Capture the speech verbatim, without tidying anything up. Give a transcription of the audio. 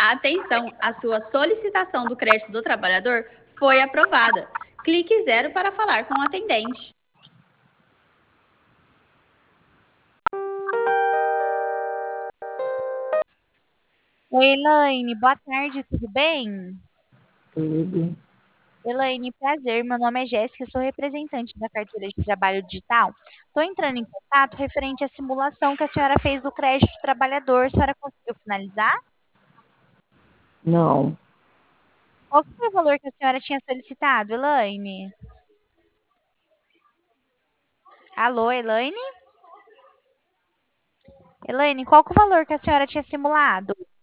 Atenção, a sua solicitação do crédito do trabalhador foi aprovada. Clique zero para falar com o atendente. Oi, Elaine, boa tarde, tudo bem? Tudo. Elaine, prazer, meu nome é Jéssica, sou representante da carteira de trabalho digital. Estou entrando em contato referente à simulação que a senhora fez do crédito do trabalhador. A senhora conseguiu finalizar? Não, Qual que foi o valor que a senhora tinha solicitado, Elaine? Alô, Elaine? Elaine, qual que é o valor que a senhora tinha simulado?